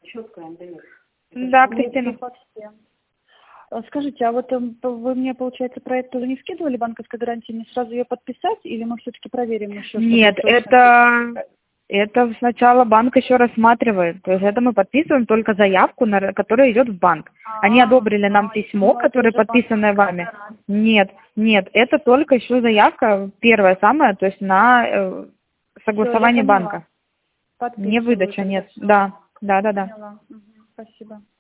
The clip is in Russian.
четко, Андрей. Да, Кристина. Скажите, а вот вы мне, получается, проект тоже не скидывали банковской гарантии, мне сразу ее подписать, или мы все-таки проверим еще? Нет, это сначала банк еще рассматривает. То есть это мы подписываем только заявку, которая идет в банк. Они одобрили нам письмо, которое подписанное вами. Нет, это только еще заявка, первая самая, то есть на согласование банка. Не выдача, нет. Да. Поняла. Спасибо.